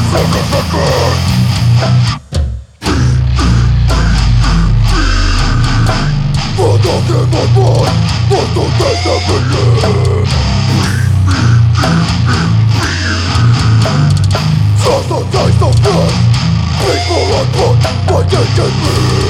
Just a taste of blood. People are put, but they can live.